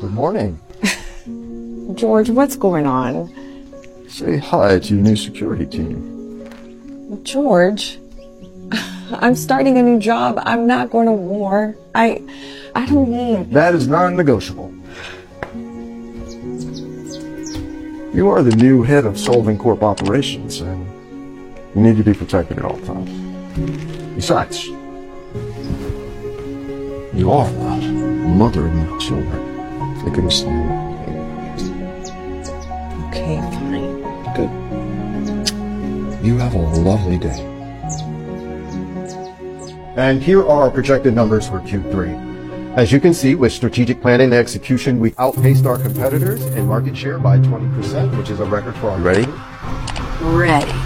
Good morning. George, what's going on? Say hi to your new security team. George, I'm starting a new job. I'm not going to war. I don't need... That is non-negotiable. You are the new head of Sullivan Corp operations, and you need to be protected at all times. Besides, you are the mother of my children. They couldn't stand it. Okay, fine. Good. You have a lovely day. And here are our projected numbers for Q3. As you can see, with strategic planning and execution, we outpaced our competitors in market share by 20%, which is a record for our... Ready? Ready.